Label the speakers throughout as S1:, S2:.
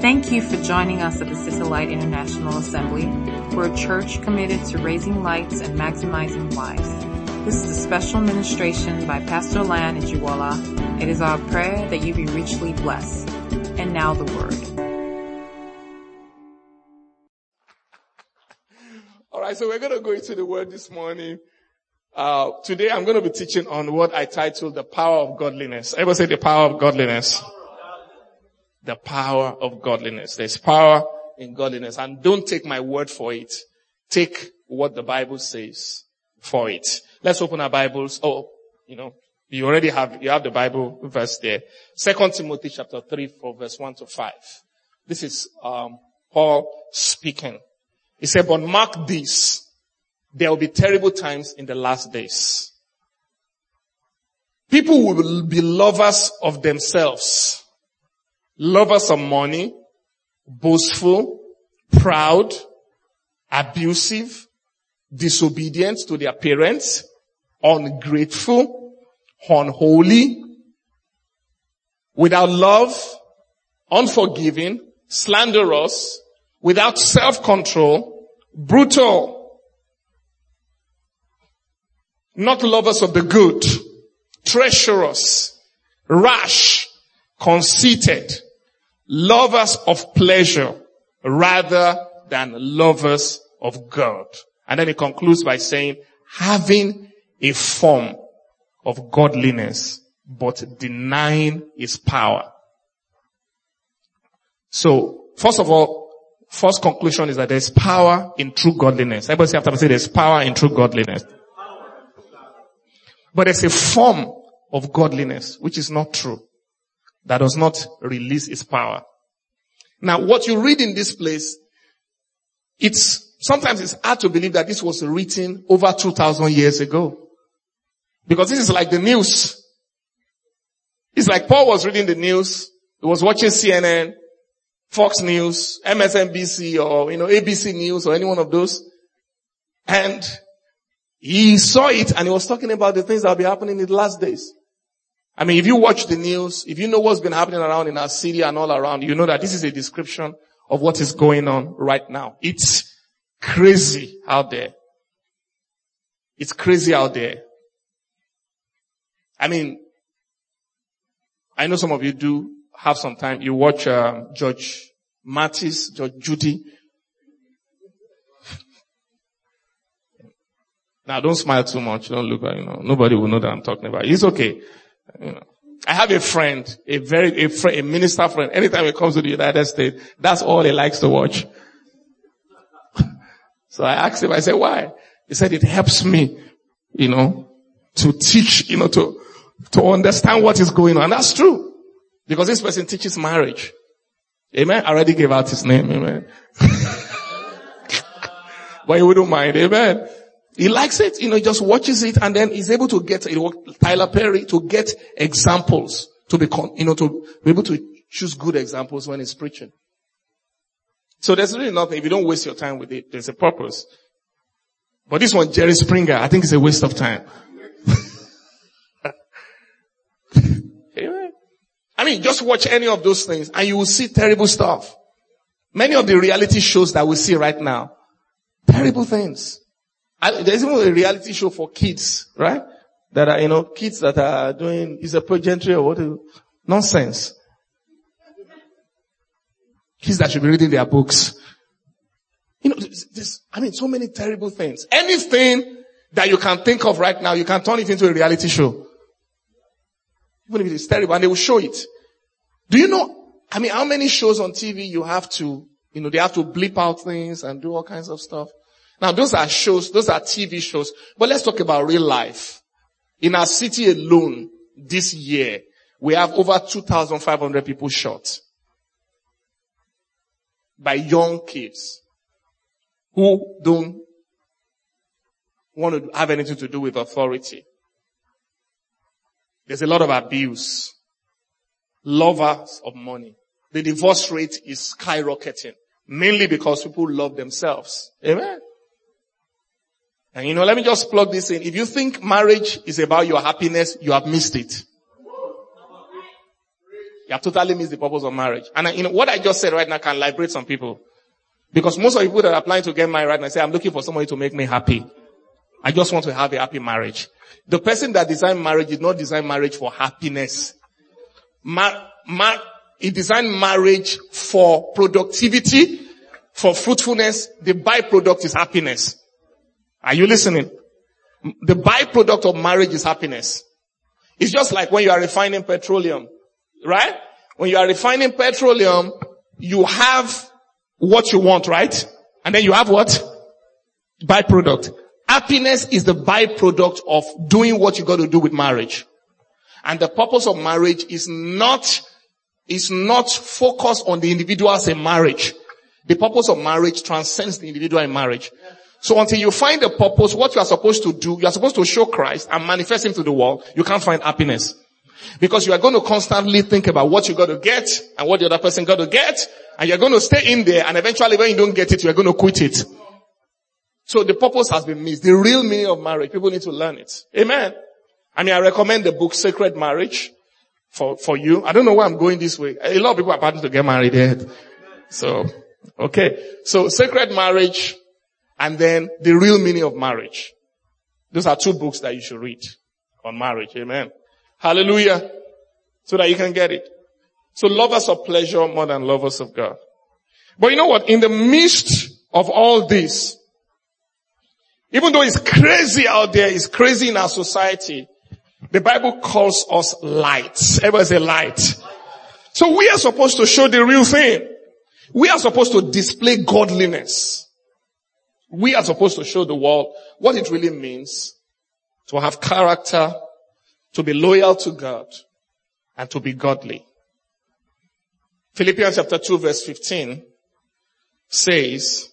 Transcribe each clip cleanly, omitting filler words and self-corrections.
S1: Thank you for joining us at the City Light International Assembly. We're a church committed to raising lights and maximizing lives. This is a special ministration by Pastor Lan Ejiwola. It is our prayer that you be richly blessed. And now the word.
S2: All right, so we're going to go into the word this morning. Today I'm going to be teaching on what I titled the power of godliness. Everybody say the power of godliness. The power of godliness. There's power in godliness. And don't take my word for it. Take what the Bible says for it. Let's open our Bibles. You have the Bible verse there. 2 Timothy chapter 3 from verse 1 to 5. This is Paul speaking. He said, but mark this. There will be terrible times in the last days. People will be lovers of themselves, lovers of money, boastful, proud, abusive, disobedient to their parents, ungrateful, unholy, without love, unforgiving, slanderous, without self-control, brutal, not lovers of the good, treacherous, rash, conceited, lovers of pleasure rather than lovers of God. And then he concludes by saying, having a form of godliness, but denying its power. So, first of all, first conclusion is that there's power in true godliness. Everybody say after me, say there's power in true godliness. But there's a form of godliness which is not true, that does not release its power. Now, what you read in this place, sometimes it's hard to believe that this was written over 2,000 years ago. Because this is like the news. It's like Paul was reading the news, he was watching CNN, Fox News, MSNBC, or, ABC News, or any one of those. And he saw it and he was talking about the things that will be happening in the last days. I mean, if you watch the news, if you know what's been happening around in our city and all around, you know that this is a description of what is going on right now. It's crazy out there. It's crazy out there. I mean, I know some of you do have some time. You watch Judge Mathis, Judge Judy. Now, don't smile too much. Don't look like, nobody will know that I'm talking about. It's okay. I have a friend, a minister friend. Anytime he comes to the United States, that's all he likes to watch. So I asked him, I said, why? He said, it helps me, to teach, to understand what is going on. And that's true. Because this person teaches marriage. Amen. I already gave out his name. Amen. But he wouldn't mind. Amen. He likes it, he just watches it and then he's able to get, Tyler Perry, to get examples, to be able to choose good examples when he's preaching. So there's really nothing, if you don't waste your time with it, there's a purpose. But this one, Jerry Springer, I think it's a waste of time. Amen. I mean, just watch any of those things and you will see terrible stuff. Many of the reality shows that we see right now, terrible things. There's even a reality show for kids, right? That are, kids that are doing, is a pageantry or what? Nonsense. Kids that should be reading their books. So many terrible things. Anything that you can think of right now, you can turn it into a reality show. Even if it is terrible, and they will show it. Do you know, how many shows on TV you have to, they have to bleep out things and do all kinds of stuff. Now, those are shows, those are TV shows. But let's talk about real life. In our city alone, this year, we have over 2,500 people shot. By young kids. Who don't want to have anything to do with authority. There's a lot of abuse. Lovers of money. The divorce rate is skyrocketing. Mainly because people love themselves. Amen. And let me just plug this in. If you think marriage is about your happiness, you have missed it. You have totally missed the purpose of marriage. And what I just said right now can liberate some people. Because most of the people that are applying to get married right now say, I'm looking for somebody to make me happy. I just want to have a happy marriage. The person that designed marriage did not design marriage for happiness. He designed marriage for productivity, for fruitfulness. The byproduct is happiness. Are you listening? The byproduct of marriage is happiness. It's just like when you are refining petroleum, right? When you are refining petroleum, you have what you want, right? And then you have what? Byproduct. Happiness is the byproduct of doing what you got to do with marriage. And the purpose of marriage is not focused on the individuals in marriage. The purpose of marriage transcends the individual in marriage. So until you find the purpose, what you are supposed to do, you are supposed to show Christ and manifest him to the world, you can't find happiness. Because you are going to constantly think about what you got to get and what the other person got to get, and you're going to stay in there, and eventually when you don't get it, you're going to quit it. So the purpose has been missed. The real meaning of marriage, people need to learn it. Amen. I recommend the book Sacred Marriage for you. I don't know why I'm going this way. A lot of people are planning to get married there. So, okay. So Sacred Marriage and then The Real Meaning of Marriage. Those are two books that you should read on marriage. Amen. Hallelujah. So that you can get it. So lovers of pleasure more than lovers of God. But you know what? In the midst of all this, even though it's crazy out there, it's crazy in our society, the Bible calls us light. Everybody say light. So we are supposed to show the real thing. We are supposed to display godliness. We are supposed to show the world what it really means to have character, to be loyal to God, and to be godly. Philippians chapter 2 verse 15 says,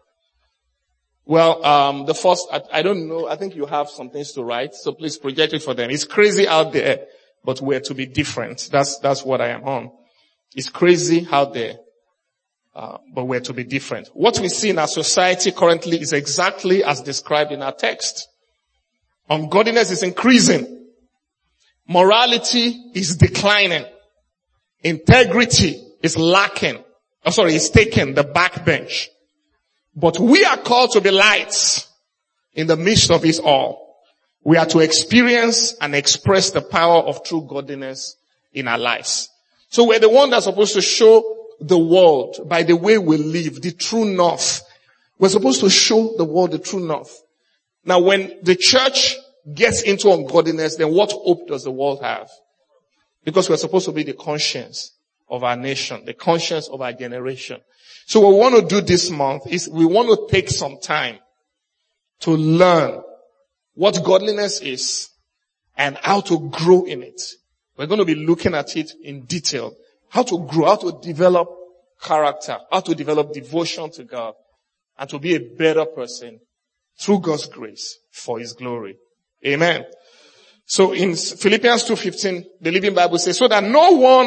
S2: the first, I don't know, I think you have some things to write, so please project it for them. It's crazy out there, but we're to be different. That's what I am on. It's crazy out there, but we're to be different. What we see in our society currently is exactly as described in our text. Ungodliness is increasing. Morality is declining. Integrity is lacking. Is taking the backbench. But we are called to be lights in the midst of it all. We are to experience and express the power of true godliness in our lives. So we're the one that's supposed to show the world by the way we live, the true north. We're supposed to show the world the true north. Now when the church gets into ungodliness, then what hope does the world have? Because we're supposed to be the conscience of our nation, the conscience of our generation. So what we want to do this month is we want to take some time to learn what godliness is and how to grow in it. We're going to be looking at it in detail. How to grow, how to develop character, how to develop devotion to God, and to be a better person through God's grace for His glory. Amen. So in Philippians 2:15, the Living Bible says, so that no one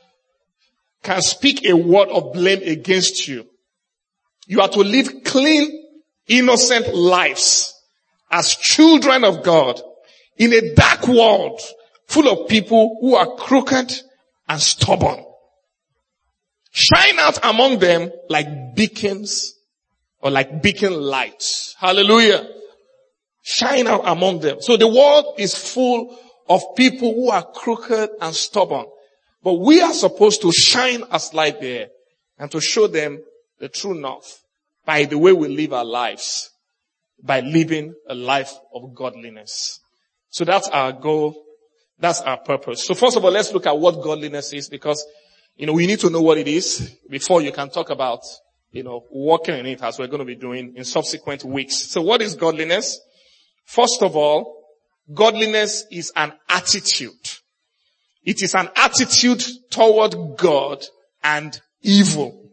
S2: can speak a word of blame against you. You are to live clean, innocent lives as children of God in a dark world full of people who are crooked and stubborn. Shine out among them like beacons or like beacon lights. Hallelujah. Shine out among them. So the world is full of people who are crooked and stubborn. But we are supposed to shine as light there and to show them the true north by the way we live our lives, by living a life of godliness. So that's our goal. That's our purpose. So first of all, let's look at what godliness is, because, we need to know what it is before you can talk about, walking in it, as we're going to be doing in subsequent weeks. So what is godliness? First of all, godliness is an attitude. It is an attitude toward God and evil.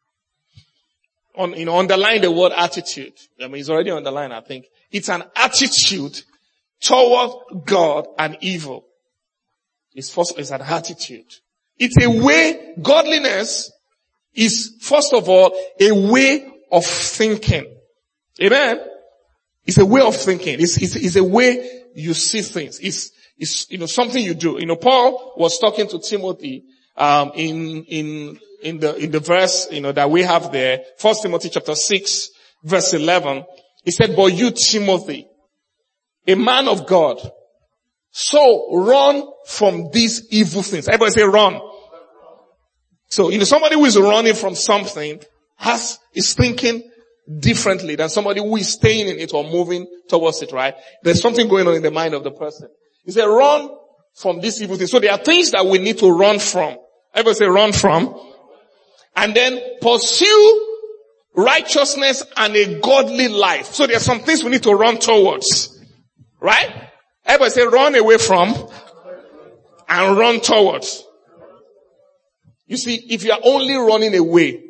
S2: Underline the word attitude. It's already underlined, I think. It's an attitude toward God and evil. It's an attitude. It's a way, godliness is, first of all, a way of thinking. Amen? It's a way of thinking. It's a way you see things. It's something you do. Paul was talking to Timothy in the verse, that we have there, 1 Timothy chapter 6, verse 11, he said, but you, Timothy, a man of God, so run from these evil things. Everybody say run. So, somebody who is running from something is thinking differently than somebody who is staying in it or moving towards it, right? There's something going on in the mind of the person. He said, run from these evil things. So there are things that we need to run from. Everybody say run from. And then pursue righteousness and a godly life. So there are some things we need to run towards. Right? Everybody say run away from and run towards. You see, if you are only running away,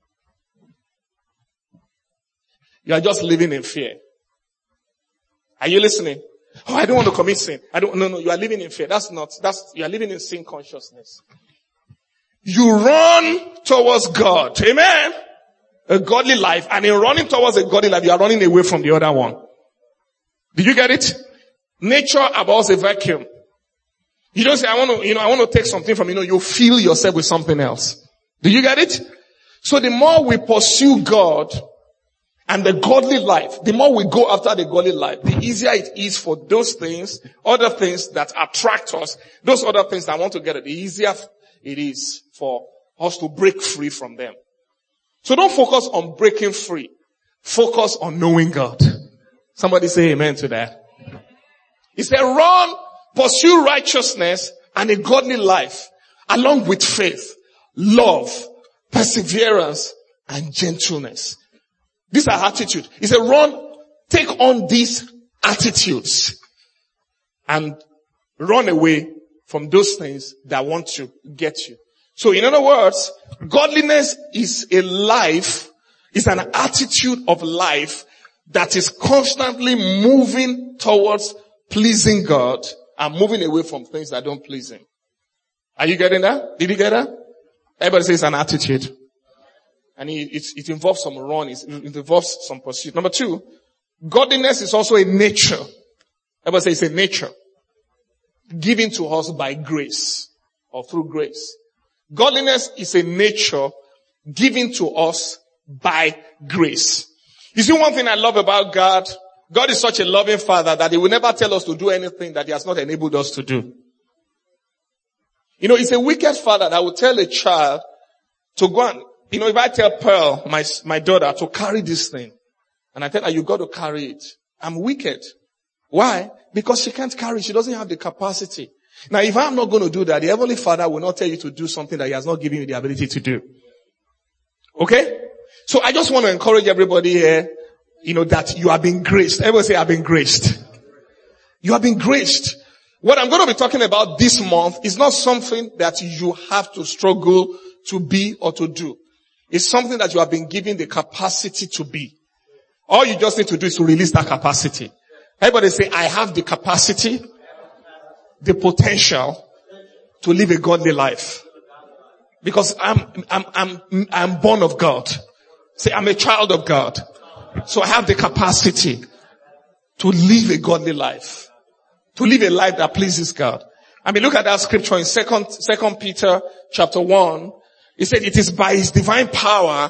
S2: you are just living in fear. Are you listening? Oh, I don't want to commit sin. No, you are living in fear. You are living in sin consciousness. You run towards God. Amen. A godly life. And in running towards a godly life, you are running away from the other one. Did you get it? Nature abhors a vacuum. You don't say, I want to take something from, you fill yourself with something else. Do you get it? So the more we pursue God and the godly life, the more we go after the godly life, the easier it is for those things, other things that attract us, those other things that want to get it, the easier it is for us to break free from them. So don't focus on breaking free. Focus on knowing God. Somebody say amen to that. He said, run, pursue righteousness and a godly life, along with faith, love, perseverance, and gentleness. These are attitudes. He said, run, take on these attitudes and run away from those things that want to get you. So in other words, godliness is a life, is an attitude of life that is constantly moving towards pleasing God and moving away from things that don't please Him. Are you getting that? Did you get that? Everybody says an attitude. And it involves some run, it involves some pursuit. Number 2, godliness is also a nature. Everybody say it's a nature. Given to us by grace or through grace. Godliness is a nature given to us by grace. You see, one thing I love about God, God is such a loving Father that He will never tell us to do anything that He has not enabled us to do. It's a wicked father that will tell a child to go and, if I tell Pearl, my daughter, to carry this thing, and I tell her, you got to carry it, I'm wicked. Why? Because she can't carry it. She doesn't have the capacity. Now, if I'm not going to do that, the Heavenly Father will not tell you to do something that He has not given you the ability to do. Okay? So I just want to encourage everybody here, that you have been graced. Everybody say, I've been graced. You have been graced. What I'm going to be talking about this month is not something that you have to struggle to be or to do. It's something that you have been given the capacity to be. All you just need to do is to release that capacity. Everybody say, I have the capacity, the potential to live a godly life. Because I'm born of God. Say, I'm a child of God. So I have the capacity to live a godly life. To live a life that pleases God. Look at that scripture in 2 Peter chapter 1. He said, it is by His divine power,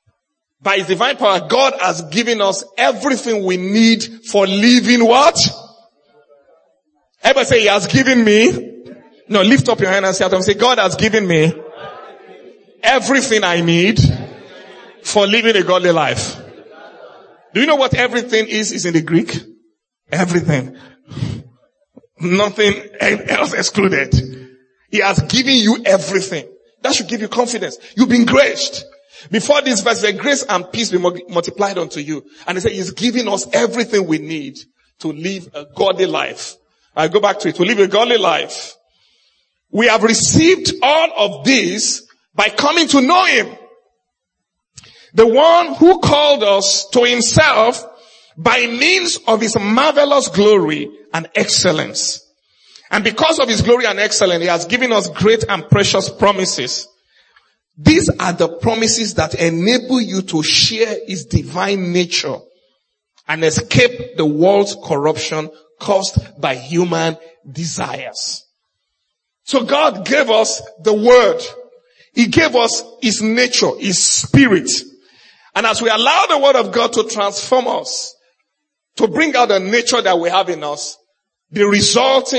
S2: God has given us everything we need for living what? Everybody say, He has given me. No, lift up your hand and say, God has given me everything I need for living a godly life. Do you know what everything is in the Greek? Everything. Nothing else excluded. He has given you everything. That should give you confidence. You've been graced. Before this verse, the grace and peace be multiplied unto you. And He said, He's giving us everything we need to live a godly life. I go back to it. To live a godly life. We have received all of this by coming to know Him. The one who called us to Himself by means of His marvelous glory and excellence. And because of His glory and excellence, He has given us great and precious promises. These are the promises that enable you to share His divine nature and escape the world's corruption caused by human desires. So God gave us the word. He gave us his nature, his spirit. And as we allow the word of God to transform us, to bring out the nature that we have in us, the result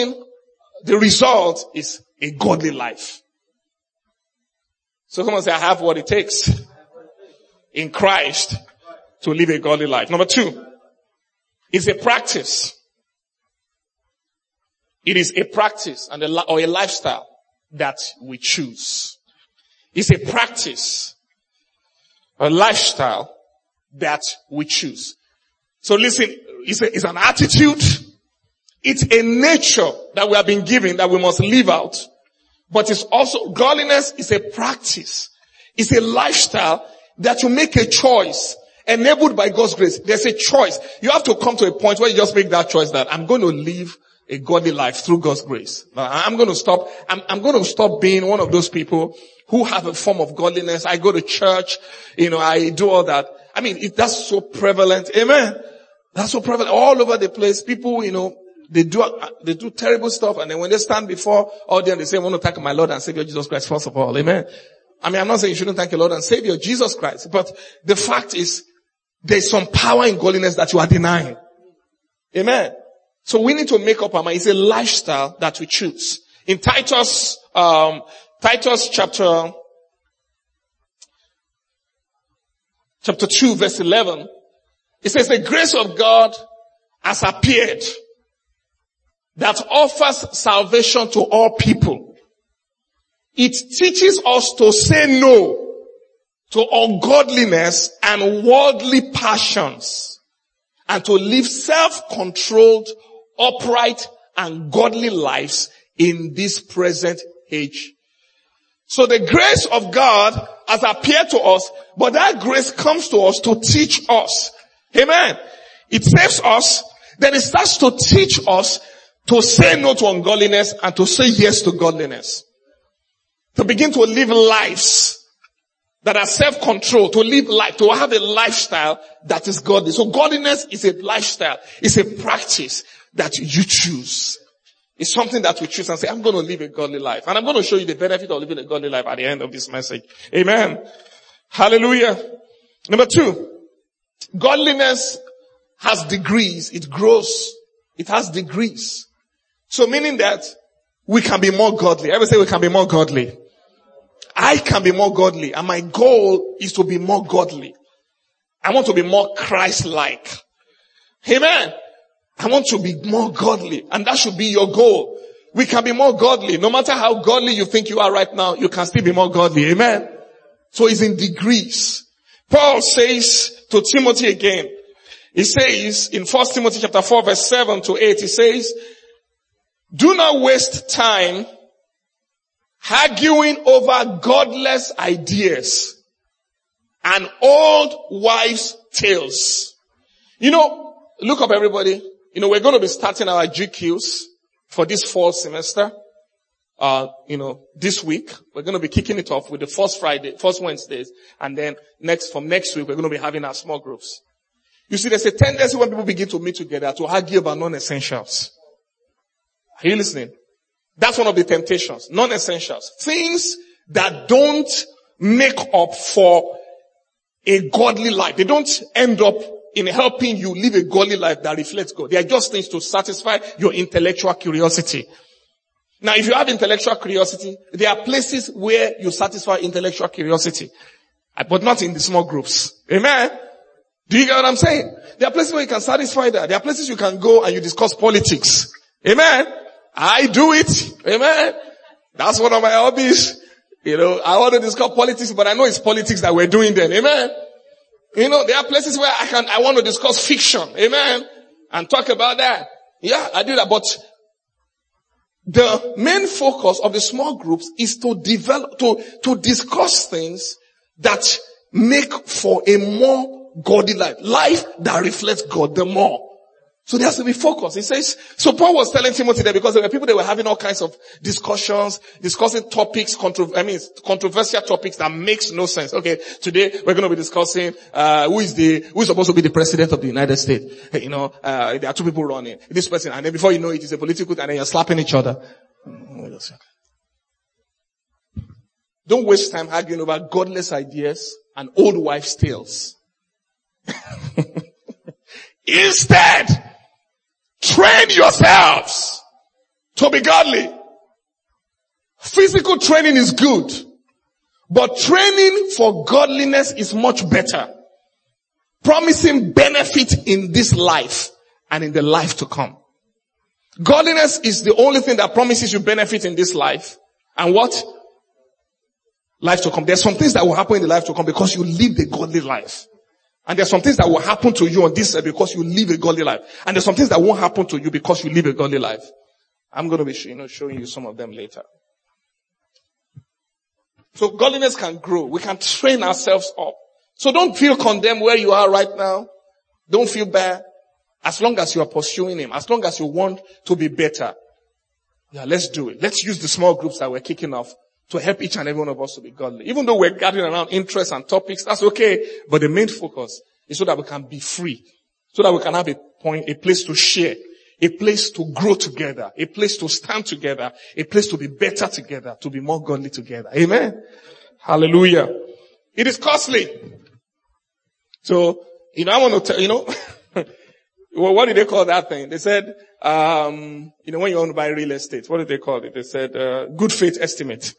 S2: is a godly life. So come on, say, I have what it takes in Christ to live a godly life. Number 2, it's a practice. It is a practice or a lifestyle that we choose. It's a practice, a lifestyle that we choose. So listen, it's an attitude. It's a nature that we have been given that we must live out. But it's also, godliness is a practice. It's a lifestyle that you make a choice enabled by God's grace. There's a choice. You have to come to a point where you just make that choice that I'm going to live a godly life through God's grace. I'm going to stop being one of those people who have a form of godliness. I go to church, I do all that. I mean, that's so prevalent. Amen. That's so prevalent all over the place. People, they do terrible stuff, and then when they stand before audience, they say, I want to thank my Lord and Savior Jesus Christ first of all. Amen. I mean, I'm not saying you shouldn't thank your Lord and Savior Jesus Christ, but the fact is, there's some power in godliness that you are denying. Amen. So we need to make up our mind. It's a lifestyle that we choose. In Titus chapter 2 verse 11, it says, the grace of God has appeared that offers salvation to all people. It teaches us to say no to ungodliness and worldly passions, and to live self-controlled, upright, and godly lives in this present age. So the grace of God has appeared to us, but that grace comes to us to teach us. Amen. It saves us, then it starts to teach us to say no to ungodliness and to say yes to godliness. To begin to live lives that are self-controlled, to live life, to have a lifestyle that is godly. So godliness is a lifestyle. It's a practice that you choose. It's something that we choose and say, I'm going to live a godly life. And I'm going to show you the benefit of living a godly life at the end of this message. Amen. Hallelujah. Number 2, godliness has degrees. It grows. It has degrees. So meaning that we can be more godly. Everybody say we can be more godly. I can be more godly, and my goal is to be more godly. I want to be more Christ-like. Amen. I want to be more godly, and that should be your goal. We can be more godly. No matter how godly you think you are right now, you can still be more godly. Amen. So it's in degrees. Paul says to Timothy again, he says in 1 Timothy chapter 4 verse 7 to 8, he says, do not waste time arguing over godless ideas and old wives' tales. Look up everybody. We're going to be starting our GQs for this fall semester. This week, we're going to be kicking it off with the first Wednesdays. And then from next week, we're going to be having our small groups. You see, there's a tendency when people begin to meet together to argue about non-essentials. Are you listening? That's one of the temptations. Non-essentials. Things that don't make up for a godly life. They don't end up in helping you live a godly life that reflects God. They are just things to satisfy your intellectual curiosity. Now, if you have intellectual curiosity, there are places where you satisfy intellectual curiosity. But not in the small groups. Amen? Do you get what I'm saying? There are places where you can satisfy that. There are places you can go and you discuss politics. Amen? I do it. Amen. That's one of my hobbies. I want to discuss politics, but I know it's politics that we're doing then. Amen. There are places where I want to discuss fiction. Amen. And talk about that. Yeah, I do that. But the main focus of the small groups is to develop, to discuss things that make for a more godly life that reflects God the more. So there has to be focus. He says, so Paul was telling Timothy that because there were people that were having all kinds of discussions, discussing topics, controversial topics that makes no sense. Okay, today we're going to be discussing, who is supposed to be the president of the United States. There are 2 people running. This person, and then before you know it, it's a political, and then you're slapping each other. Don't waste time arguing over godless ideas and old wives' tales. Instead, train yourselves to be godly. Physical training is good, but training for godliness is much better, promising benefit in this life and in the life to come. Godliness is the only thing that promises you benefit in this life. And what? Life to come. There's some things that will happen in the life to come because you live a godly life. And there's some things that will happen to you on this earth because you live a godly life. And there's some things that won't happen to you because you live a godly life. I'm going to be showing you some of them later. So godliness can grow. We can train ourselves up. So don't feel condemned where you are right now. Don't feel bad. As long as you are pursuing Him, as long as you want to be better. Yeah, let's do it. Let's use the small groups that we're kicking off to help each and every one of us to be godly. Even though we're gathering around interests and topics, that's okay. But the main focus is so that we can be free. So that we can have a place to share, a place to grow together, a place to stand together, a place to be better together, to be more godly together. Amen. Hallelujah. It is costly. So, I want to tell, well, what did they call that thing? They said, when you want to buy real estate, what did they call it? They said, good faith estimate.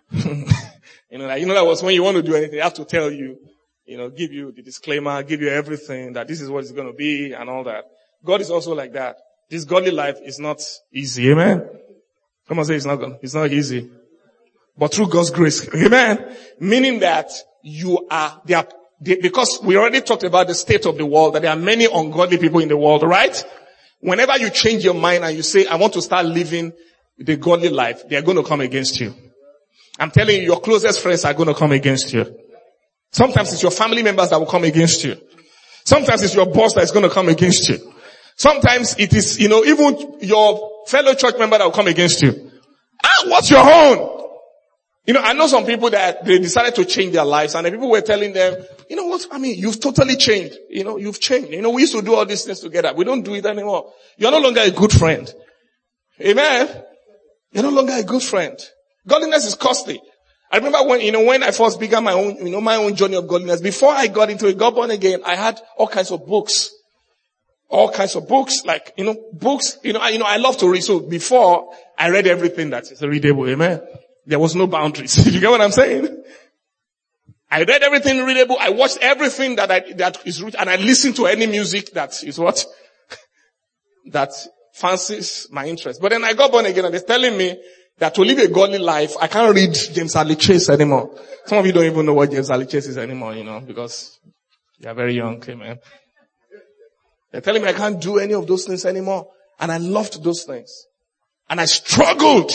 S2: That was when you want to do anything, they have to tell you, give you the disclaimer, give you everything, that this is what it's going to be and all that. God is also like that. This godly life is not easy. Amen. Come on, say it's not easy. But through God's grace. Amen. Meaning that because we already talked about the state of the world, that there are many ungodly people in the world, right? Whenever you change your mind and you say, I want to start living the godly life, they are going to come against you. I'm telling you, your closest friends are going to come against you. Sometimes it's your family members that will come against you. Sometimes it's your boss that is going to come against you. Sometimes it is, even your fellow church member that will come against you. What's your own? I know some people that they decided to change their lives and the people were telling them, you've totally changed. You've changed. We used to do all these things together. We don't do it anymore. You're no longer a good friend. Amen. You're no longer a good friend. Godliness is costly. I remember when I first began my own journey of godliness, before I got into it, got born again, I had all kinds of books. All kinds of books, books, I love to read. So before I read everything that is readable. Amen. There was no boundaries. You get what I'm saying? I read everything readable. I watched everything that is written, and I listened to any music that is what? That fancies my interest. But then I got born again and they're telling me that to live a godly life, I can't read James Hadley Chase anymore. Some of you don't even know what James Hadley Chase is anymore, because you are very young, amen. They're telling me I can't do any of those things anymore. And I loved those things. And I struggled.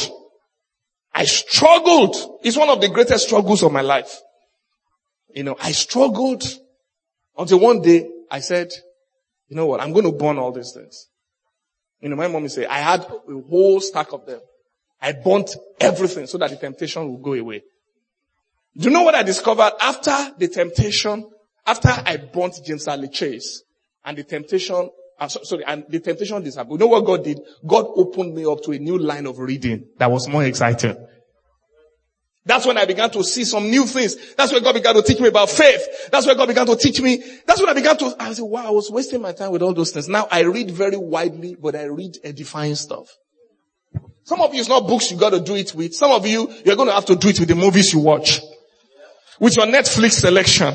S2: It's one of the greatest struggles of my life. I struggled until one day I said, you know what, I'm going to burn all these things. My mom would say, I had a whole stack of them. I burnt everything so that the temptation would go away. Do you know what I discovered after the temptation? After I burnt James Hadley Chase and the temptation, and the temptation disappeared. You know what God did? God opened me up to a new line of reading that was more exciting. That's when I began to see some new things. That's when God began to teach me about faith. That's when God began to teach me. That's when I said, wow, I was wasting my time with all those things. Now I read very widely, but I read edifying stuff. Some of you, it's not books you got to do it with. Some of you, you're going to have to do it with the movies you watch. With your Netflix selection.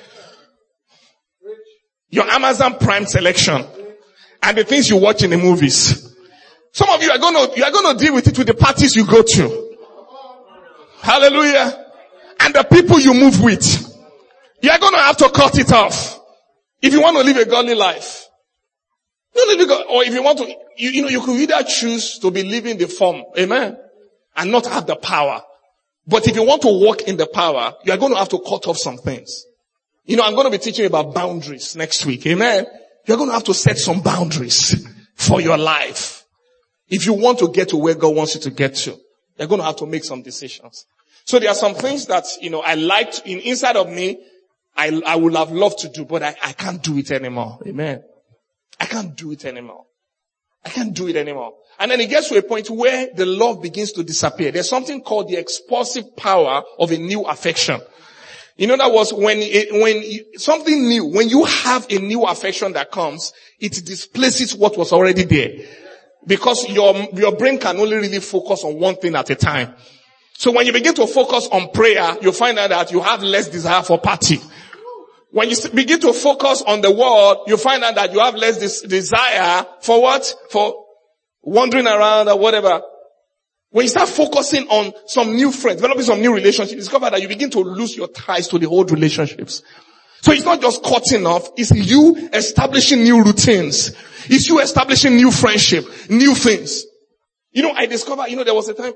S2: Your Amazon Prime selection. And the things you watch in the movies. Some of you are going to deal with it with the parties you go to. Hallelujah. And the people you move with. You are going to have to cut it off. If you want to live a godly life. Or if you want to, you could either choose to be living the form. Amen. And not have the power. But if you want to walk in the power, you are going to have to cut off some things. I'm going to be teaching you about boundaries next week. Amen. You're going to have to set some boundaries for your life. If you want to get to where God wants you to get to, you're going to have to make some decisions. So there are some things that, I liked inside of me, I would have loved to do, but I can't do it anymore. Amen. I can't do it anymore. I can't do it anymore. And then it gets to a point where the love begins to disappear. There's something called the expulsive power of a new affection. In other words, when something new, when you have a new affection that comes, it displaces what was already there. Because your brain can only really focus on one thing at a time. So when you begin to focus on prayer, you find out that you have less desire for party. When you begin to focus on the word, you find out that you have less desire for what? For wandering around or whatever. When you start focusing on some new friends, developing some new relationships, you discover that you begin to lose your ties to the old relationships. So it's not just cutting off, it's you establishing new routines. It's you establishing new friendship, new things. I discovered, there was a time,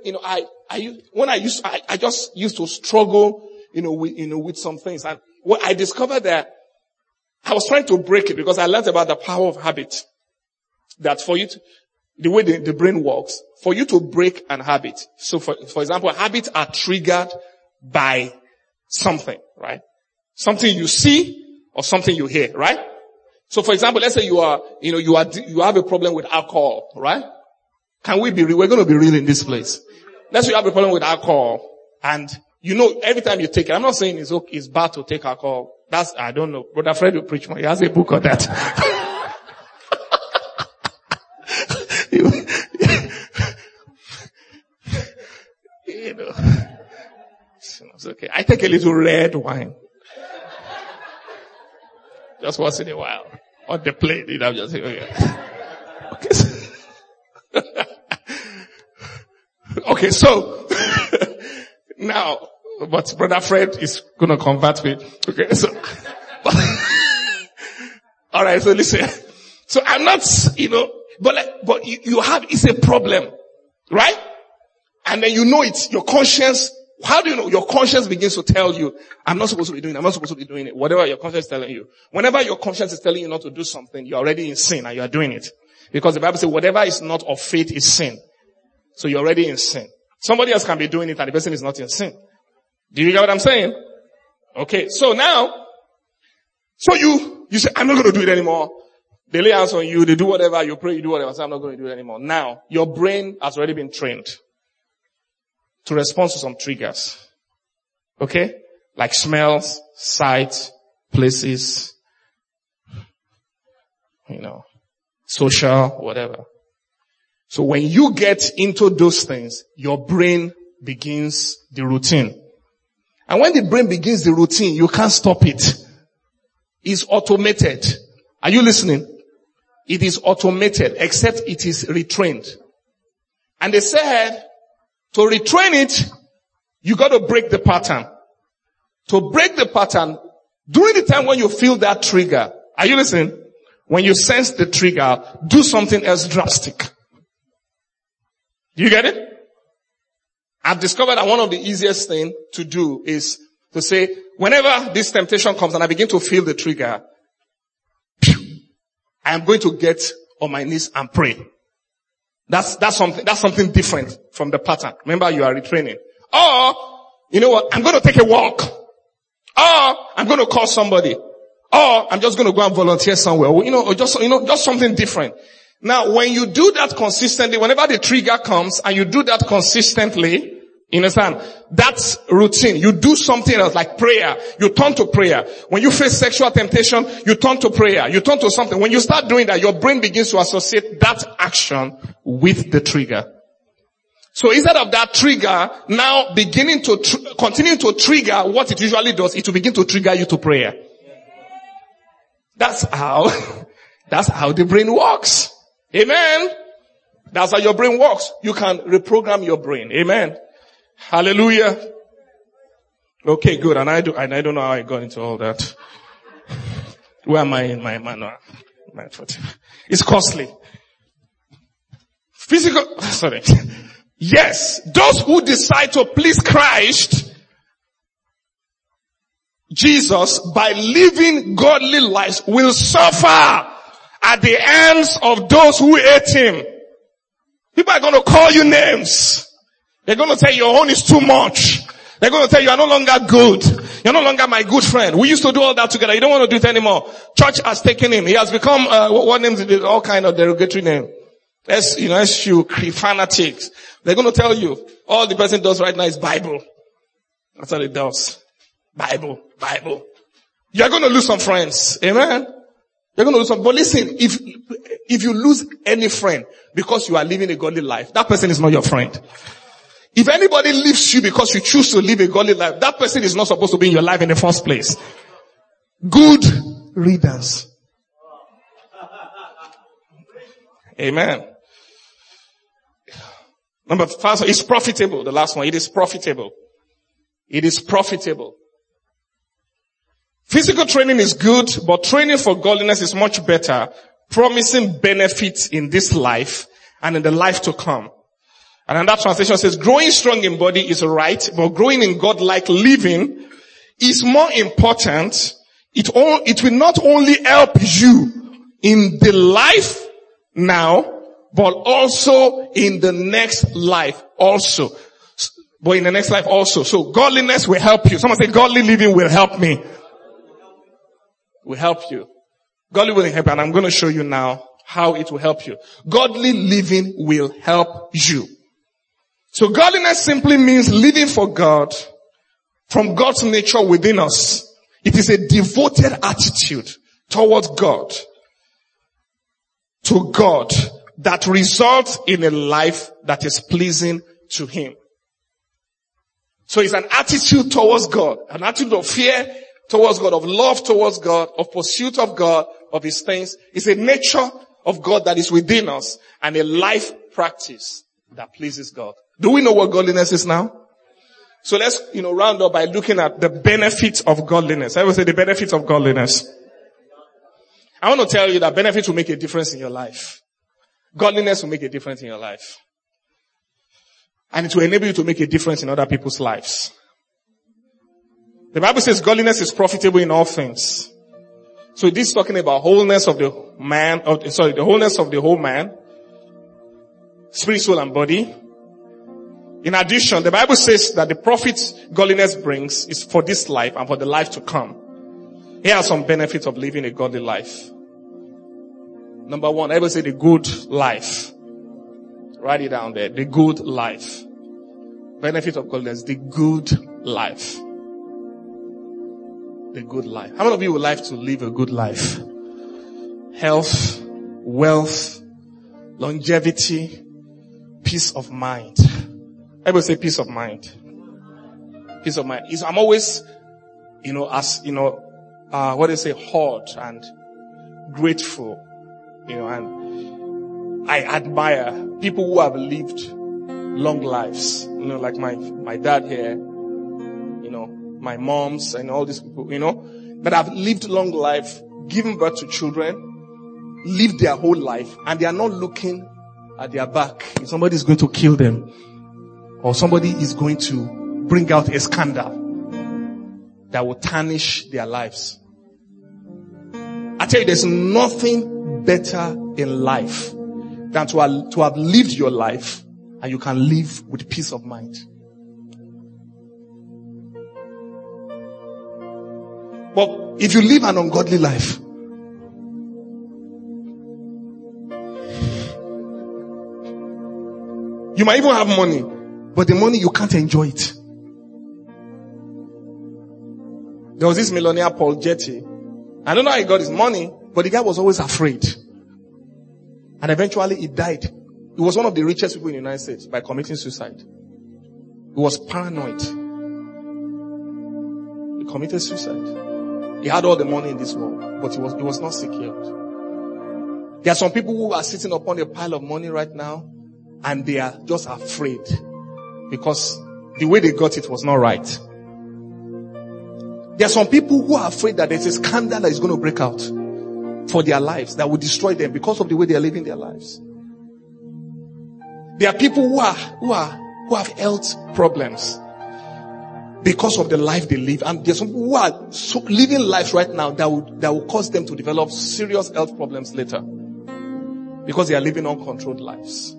S2: I just used to struggle, with some things. And what I discovered that I was trying to break it because I learned about the power of habit. That for you to, the way the brain works, for you to break an habit. So for example, habits are triggered by something, right? Something you see or something you hear, right? So for example, let's say you have a problem with alcohol, right? Can we be real? We're going to be real in this place. Let's say you have a problem with alcohol and every time you take it, I'm not saying it's bad to take alcohol. I don't know. Brother Fred will preach more. He has a book on that. It's okay. I take a little red wine. Just once in a while. On the plate, just say, okay. Okay, so, now, but Brother Fred is gonna convert me. Okay, so, alright, so listen. So I'm not, but you have, it's a problem. Right? And then it's your conscience. How do you know? Your conscience begins to tell you, I'm not supposed to be doing it, I'm not supposed to be doing it. Whatever your conscience is telling you. Whenever your conscience is telling you not to do something, you're already in sin and you're doing it. Because the Bible says whatever is not of faith is sin. So you're already in sin. Somebody else can be doing it and the person is not in sin. Do you get what I'm saying? Okay, so now, you say, I'm not going to do it anymore. They lay hands on you, they do whatever, you pray, you do whatever, say, I'm not going to do it anymore. Now, your brain has already been trained to respond to some triggers. Okay? Like smells, sight, places, social, whatever. So when you get into those things, your brain begins the routine. And when the brain begins the routine, you can't stop it. It's automated. Are you listening? It is automated, except it is retrained. And they said, to retrain it, you got to break the pattern. To break the pattern, during the time when you feel that trigger, are you listening? When you sense the trigger, do something else drastic. Do you get it? I've discovered that one of the easiest things to do is to say, whenever this temptation comes and I begin to feel the trigger, I am going to get on my knees and pray. That's something different from the pattern. Remember, you are retraining. Or, you know what? I'm going to take a walk. Or, I'm going to call somebody. Or, I'm just going to go and volunteer somewhere. Or just something different. Now, when you do that consistently, whenever the trigger comes and you do that consistently, you understand? That's routine. You do something else like prayer. You turn to prayer. When you face sexual temptation, you turn to prayer. You turn to something. When you start doing that, your brain begins to associate that action with the trigger. So instead of that trigger now beginning to continue to trigger what it usually does, it will begin to trigger you to prayer. That's how the brain works. Amen. That's how your brain works. You can reprogram your brain. Amen. Hallelujah. Okay, good. And I don't know how I got into all that. Where am I in my manual? It's costly. Yes, those who decide to please Christ, Jesus, by living godly lives will suffer at the hands of those who hate him. People are going to call you names. They're going to tell you your own is too much. They're going to tell you are no longer good. You're no longer my good friend. We used to do all that together. You don't want to do it anymore. Church has taken him. He has become, what names is it? All kind of derogatory name. SU fanatics. They're going to tell you all the person does right now is Bible. That's all it does. Bible. You're going to lose some friends. Amen. You're going to lose some. But listen, if you lose any friend because you are living a godly life, that person is not your friend. If anybody leaves you because you choose to live a godly life, that person is not supposed to be in your life in the first place. Good riddance. Amen. Number 5, so it's profitable. The last one, it is profitable. It is profitable. Physical training is good, but training for godliness is much better, promising benefits in this life and in the life to come. And another translation says, growing strong in body is right, but growing in God-like living is more important. It will not only help you in the life now, but also in the next life also. But in the next life also. So godliness will help you. Someone say, godly living will help me. Will help you. Godly will help you. And I'm going to show you now how it will help you. Godly living will help you. So godliness simply means living for God from God's nature within us. It is a devoted attitude towards God, to God, that results in a life that is pleasing to Him. So it's an attitude towards God, an attitude of fear towards God, of love towards God, of pursuit of God, of His things. It's a nature of God that is within us and a life practice that pleases God. Do we know what godliness is now? So let's, round up by looking at the benefits of godliness. I will say the benefits of godliness. I want to tell you that benefits will make a difference in your life. Godliness will make a difference in your life. And it will enable you to make a difference in other people's lives. The Bible says godliness is profitable in all things. So this is talking about wholeness of the wholeness of the whole man, spirit, soul, and body. In addition, the Bible says that the profit godliness brings is for this life and for the life to come. Here are some benefits of living a godly life. Number 1, I will say the good life. Write it down there. The good life. Benefit of godliness. The good life. The good life. How many of you would like to live a good life? Health, wealth, longevity, peace of mind. I will say peace of mind. Peace of mind. I'm always, awed and grateful, and I admire people who have lived long lives, like my dad here, my moms and all these people, that have lived long life, given birth to children, lived their whole life, and they are not looking at their back. If somebody is going to kill them, or somebody is going to bring out a scandal that will tarnish their lives. I tell you, there's nothing better in life than to have lived your life and you can live with peace of mind. But if you live an ungodly life, you might even have money, but the money you can't enjoy it. There was this millionaire, Paul Getty. I don't know how he got his money, but the guy was always afraid. And eventually he died. He was one of the richest people in the United States by committing suicide. He was paranoid. He committed suicide. He had all the money in this world, but he was not secured. There are some people who are sitting upon a pile of money right now, and they are just afraid because the way they got it was not right. There are some people who are afraid that there's a scandal that is going to break out for their lives that will destroy them because of the way they are living their lives. There are people who have health problems because of the life they live, and there's some people who are living lives right now that will cause them to develop serious health problems later because they are living uncontrolled lives.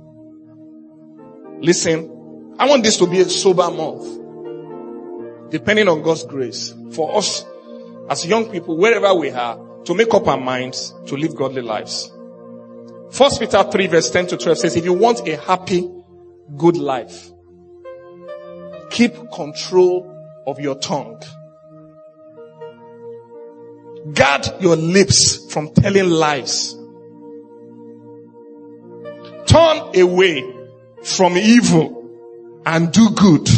S2: Listen, I want this to be a sober month. Depending on God's grace, for us as young people, wherever we are, to make up our minds to live godly lives. 1 Peter 3 verse 10 to 12 says, if you want a happy, good life, keep control of your tongue. Guard your lips from telling lies. Turn away from evil and do good.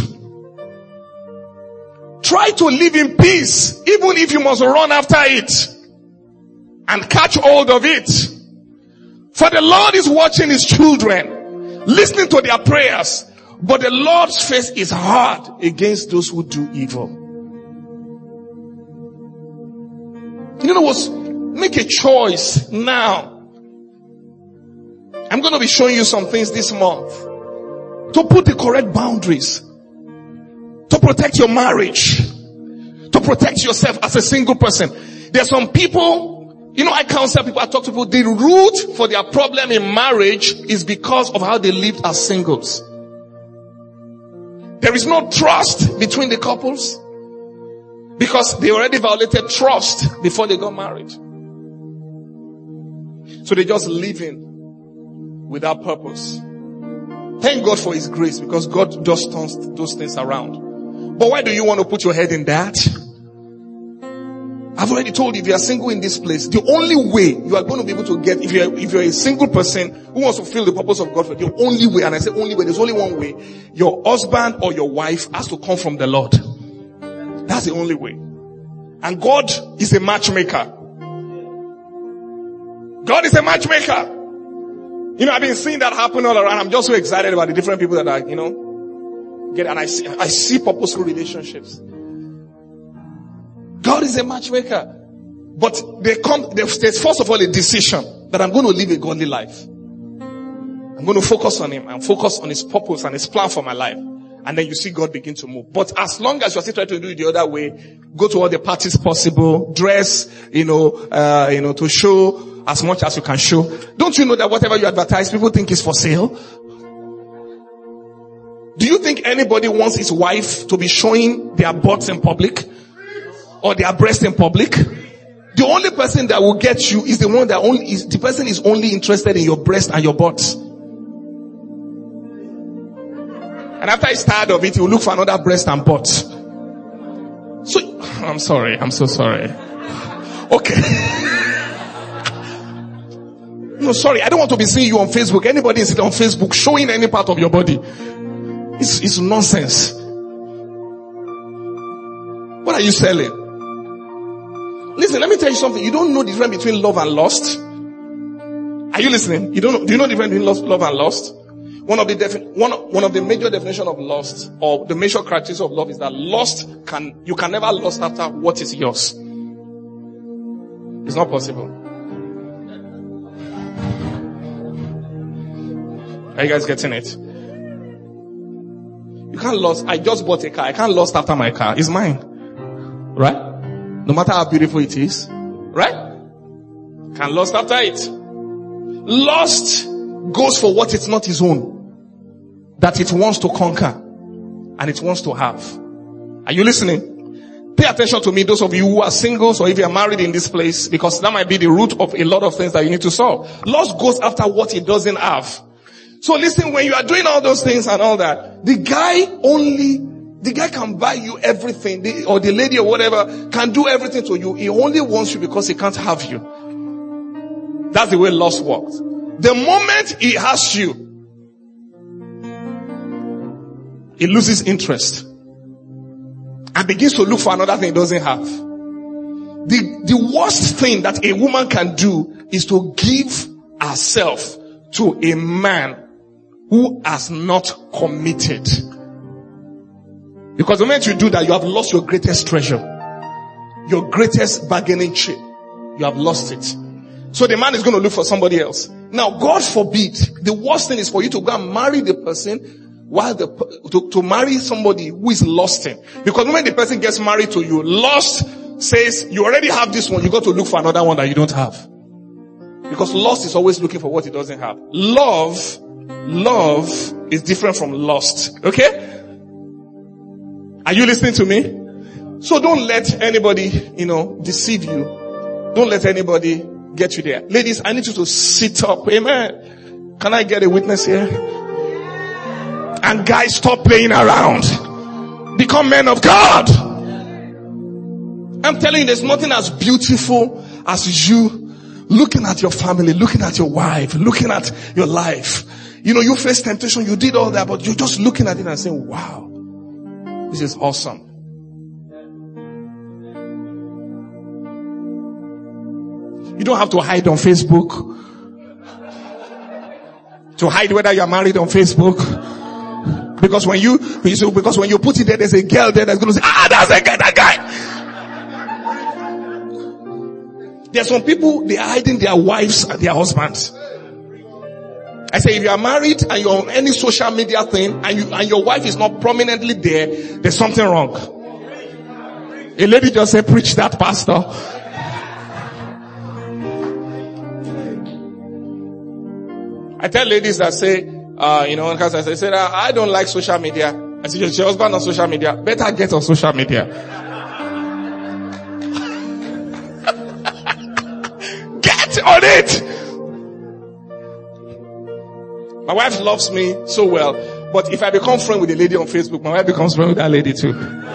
S2: Try to live in peace, even if you must run after it and catch hold of it. For the Lord is watching his children, listening to their prayers, but the Lord's face is hard against those who do evil. You know what? Make a choice now. I'm going to be showing you some things this month to put the correct boundaries, to protect your marriage, to protect yourself as a single person. There are some people, I counsel people, I talk to people, the root for their problem in marriage is because of how they lived as singles. There is no trust between the couples because they already violated trust before they got married. So they just living without purpose. Thank God for his grace, because God just turns those things around. But why do you want to put your head in that? I've already told you, if you are single in this place, the only way you are going to be able to get, if you're a single person who wants to fulfill the purpose of God, for the only way, and I say only way, there's only one way, your husband or your wife has to come from the Lord. That's the only way. And God is a matchmaker. God is a matchmaker. I've been seeing that happen all around. I'm just so excited about the different people that are, get, and I see purposeful relationships. God is a matchmaker. But there's first of all a decision that I'm going to live a godly life. I'm going to focus on him and focus on his purpose and his plan for my life. And then you see God begin to move. But as long as you're still trying to do it the other way, go to all the parties possible, dress, to show as much as you can show. Don't you know that whatever you advertise, people think is for sale? Do you think anybody wants his wife to be showing their butts in public or their breasts in public? The only person that will get you is the one that the person is only interested in your breast and your butts. And after he's tired of it, he will look for another breast and butt. So, I'm sorry. I'm so sorry. Okay. No, sorry. I don't want to be seeing you on Facebook. Anybody is on Facebook showing any part of your body. It's nonsense. What are you selling? Listen, let me tell you something. You don't know the difference between love and lust. Are you listening? Do you know the difference between love and lust? One of the major definitions of lust, or the major characteristics of love, is that you can never lust after what is yours. It's not possible. Are you guys getting it? You can't lust. I just bought a car. I can't lust after my car. It's mine. Right? No matter how beautiful it is. Right? Can't lust after it. Lust goes for what is not his own, that it wants to conquer and it wants to have. Are you listening? Pay attention to me, those of you who are singles, or if you are married in this place, because that might be the root of a lot of things that you need to solve. Lust goes after what it doesn't have. So listen, when you are doing all those things and all that, the guy can buy you everything, or the lady or whatever can do everything to you. He only wants you because he can't have you. That's the way lust works. The moment he has you, he loses interest and begins to look for another thing he doesn't have. The worst thing that a woman can do is to give herself to a man who has not committed. Because the moment you do that, you have lost your greatest treasure, your greatest bargaining chip. You have lost it. So the man is going to look for somebody else. Now, God forbid, the worst thing is for you to go and marry the person while to marry somebody who is lusting. Because when the person gets married to you, lust says you already have this one, you got to look for another one that you don't have. Because lust is always looking for what it doesn't have. Love is different from lust. Okay? Are you listening to me? So don't let anybody, deceive you. Don't let anybody get you there. Ladies, I need you to sit up. Amen. Can I get a witness here? And guys, stop playing around. Become men of God. I'm telling you, there's nothing as beautiful as you looking at your family, looking at your wife, looking at your life. You know, you face temptation, you did all that, but you're just looking at it and saying, wow, this is awesome. You don't have to hide on Facebook. To hide whether you're married on Facebook. Because when you put it there, there's a girl there that's going to say, that's a guy, that guy. There's some people, they are hiding their wives and their husbands. I say, if you are married and you're on any social media thing and your wife is not prominently there, there's something wrong. A lady just said, preach that, pastor. I tell ladies that say, because I say, I don't like social media. I say, your husband on social media, better get on social media. Get on it! My wife loves me so well, but if I become friend with a lady on Facebook, my wife becomes friend with that lady too.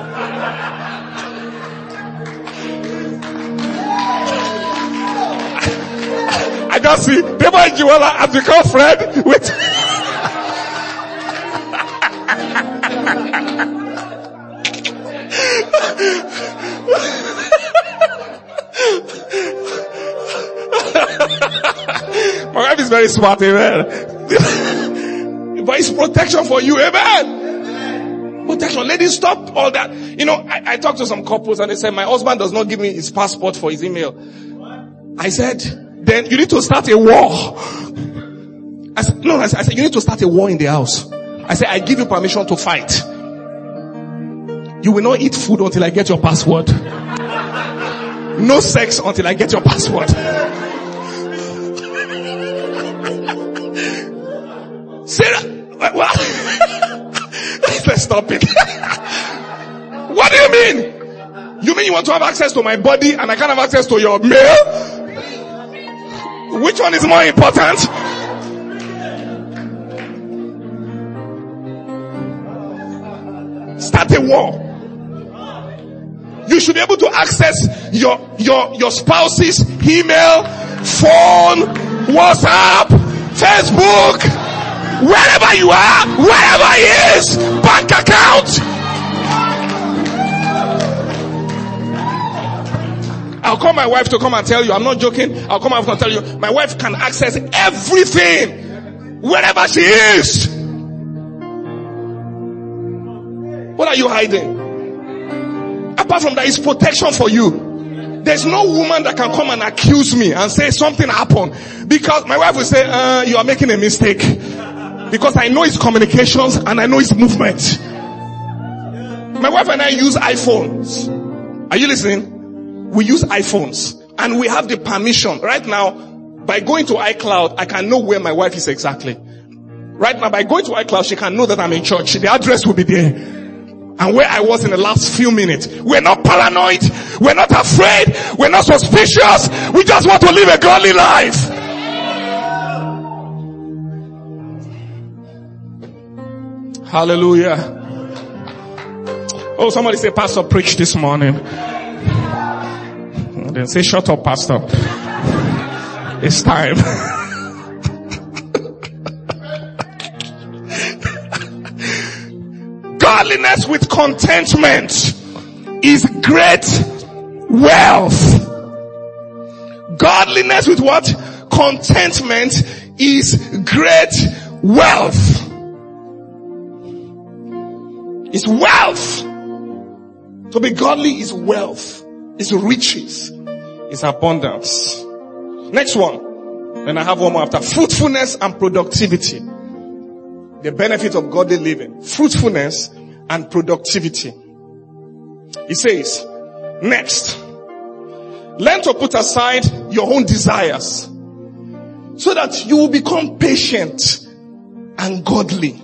S2: I just see Debo and Juwala have become friend with my wife is very smart, amen. But it's protection for you, amen. Protection. Ladies, stop all that. You know, I talked to some couples and they said, my husband does not give me his passport for his email. I said, then you need to start a war. I said, you need to start a war in the house. I said, I give you permission to fight. You will not eat food until I get your password. No sex until I get your password. Sarah, what? Let's stop it. What do you mean? You mean you want to have access to my body and I can't have access to your mail? Which one is more important? Start a war. You should be able to access your spouse's email, phone, WhatsApp, Facebook, wherever you are, wherever he is, bank account. I'll call my wife to come and tell you. I'm not joking. I'll call my wife and tell you. My wife can access everything wherever she is. What are you hiding? Apart from that, it's protection for you. There's no woman that can come and accuse me and say something happened. Because my wife will say, you are making a mistake. Because I know his communications and I know his movement. My wife and I use iPhones. Are you listening? We use iPhones. And we have the permission. Right now, by going to iCloud, I can know where my wife is exactly. Right now, by going to iCloud, she can know that I'm in church. The address will be there. And where I was in the last few minutes. We're not paranoid. We're not afraid. We're not suspicious. We just want to live a godly life. Hallelujah. Oh, somebody say, Pastor, preach this morning. And then say, shut up, Pastor. It's time. Godliness with contentment is great wealth. Godliness with what? Contentment is great wealth. It's wealth. To be godly is wealth. It's riches. It's abundance. Next one. And I have one more after. Fruitfulness and productivity. The benefit of godly living. Fruitfulness and productivity. He says, next, learn to put aside your own desires so that you will become patient and godly.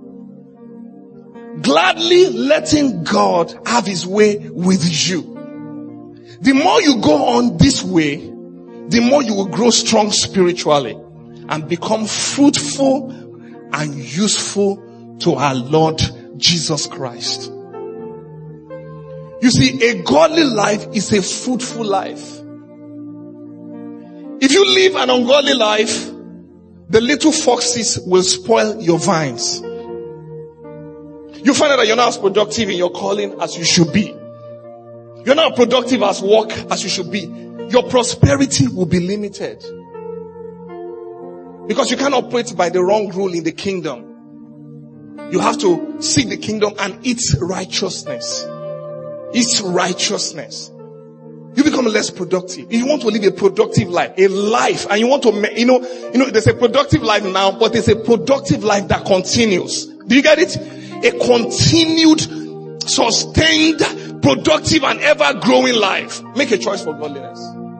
S2: Gladly letting God have his way with you. The more you go on this way, the more you will grow strong spiritually and become fruitful and useful to our Lord Jesus Christ. You see, a godly life is a fruitful life. If you live an ungodly life, the little foxes will spoil your vines. You find out that you're not as productive in your calling as you should be. You're not productive as work as you should be. Your prosperity will be limited. Because you can't operate by the wrong rule in the kingdom. You have to seek the kingdom and its righteousness. Its righteousness. You become less productive. If you want to live a productive life, and you want to, there's a productive life now, but there's a productive life that continues. Do you get it? A continued, sustained, productive and ever growing life. Make a choice for godliness.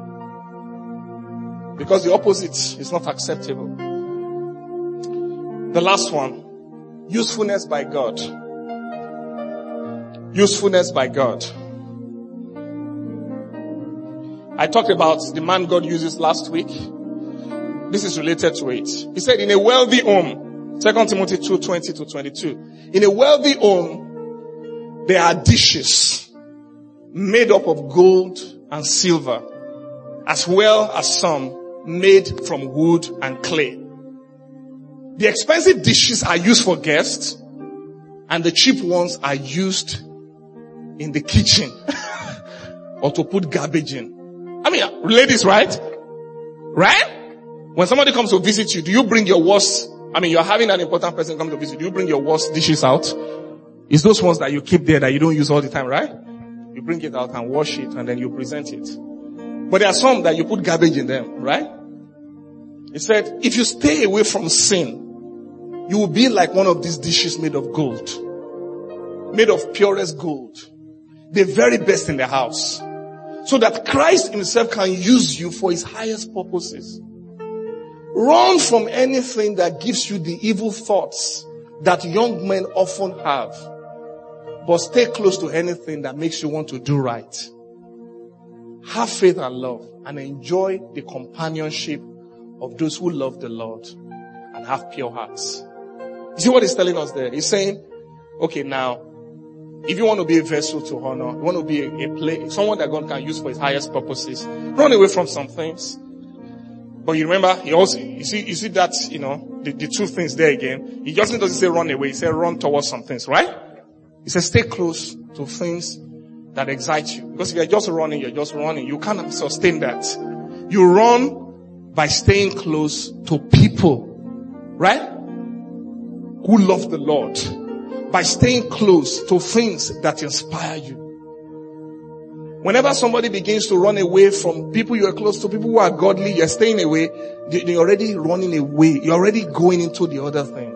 S2: Because the opposite is not acceptable. The last one. Usefulness by God. Usefulness by God. I talked about the man God uses last week. This is related to it. He said in a wealthy home, 2 Timothy 2:20-22. In a wealthy home, there are dishes made up of gold and silver, as well as some made from wood and clay. The expensive dishes are used for guests, and the cheap ones are used in the kitchen or to put garbage in. I mean, ladies, right? Right? When somebody comes to visit you, do you bring your worst? I mean, you're having an important person come to visit. Do you bring your worst dishes out? It's those ones that you keep there that you don't use all the time, right? You bring it out and wash it and then you present it. But there are some that you put garbage in them, right? He said, if you stay away from sin, you will be like one of these dishes made of gold. Made of purest gold. The very best in the house. So that Christ himself can use you for his highest purposes. Run from anything that gives you the evil thoughts that young men often have. But stay close to anything that makes you want to do right. Have faith and love and enjoy the companionship of those who love the Lord and have pure hearts. You see what he's telling us there? He's saying, okay, now, if you want to be a vessel to honor, you want to be someone that God can use for his highest purposes, run away from some things. But you remember, you see that, the two things there again. He just doesn't say run away. He said run towards some things, right? He says stay close to things that excite you. Because if you're just running. You can't sustain that. You run by staying close to people, right? Who love the Lord. By staying close to things that inspire you. Whenever somebody begins to run away from people you are close to, people who are godly, you're staying away, you're already running away. You're already going into the other thing.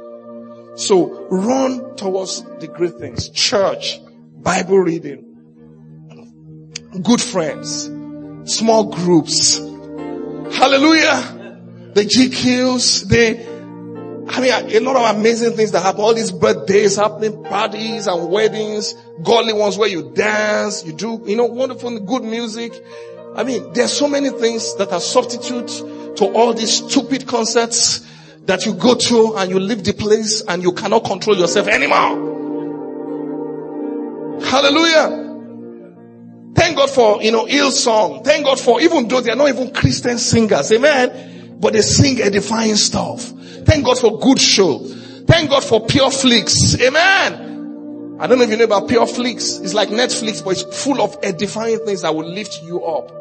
S2: So run towards the great things. Church, Bible reading, good friends, small groups. Hallelujah. The GQs, a lot of amazing things that happen. All these birthdays happening, parties and weddings, godly ones where you dance, you do, wonderful, good music. I mean, there's so many things that are substitutes to all these stupid concerts that you go to and you leave the place and you cannot control yourself anymore. Hallelujah. Thank God for, Hillsong. Thank God for, even though they are not even Christian singers. Amen. But they sing edifying stuff. Thank God for good show. Thank God for Pure Flix. Amen. I don't know if you know about Pure Flix. It's like Netflix, but it's full of edifying things that will lift you up.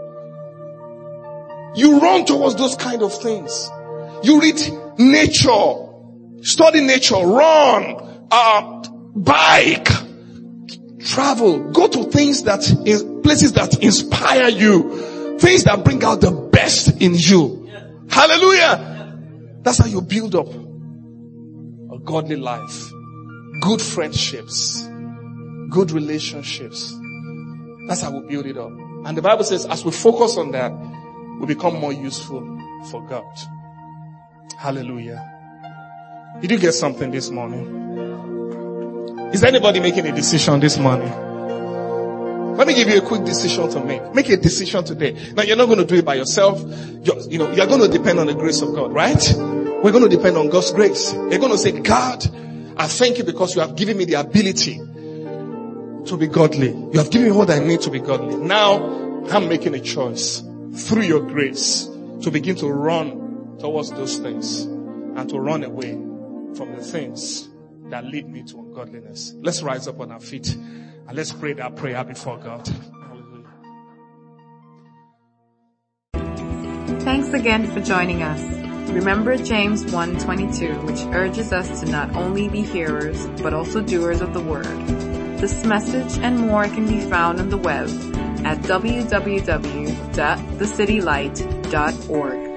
S2: You run towards those kind of things. You read nature. Study nature. Run. Bike. Travel. Go to places that inspire you. Things that bring out the best in you. Hallelujah. That's how you build up a godly life. Good friendships. Good relationships. That's how we build it up. And the Bible says as we focus on that, we become more useful for God. Hallelujah. Did you get something this morning? Is anybody making a decision this morning? Let me give you a quick decision to make. Make a decision today. Now you're not going to do it by yourself. You're going to depend on the grace of God, right? We're going to depend on God's grace. You're going to say, God, I thank you because you have given me the ability to be godly. You have given me what I need to be godly. Now I'm making a choice through your grace to begin to run towards those things and to run away from the things that lead me to ungodliness. Let's rise up on our feet and let's pray that prayer before God.
S1: Thanks again for joining us. Remember James 1:22, which urges us to not only be hearers, but also doers of the word. This message and more can be found on the web at www.thecitylight.org.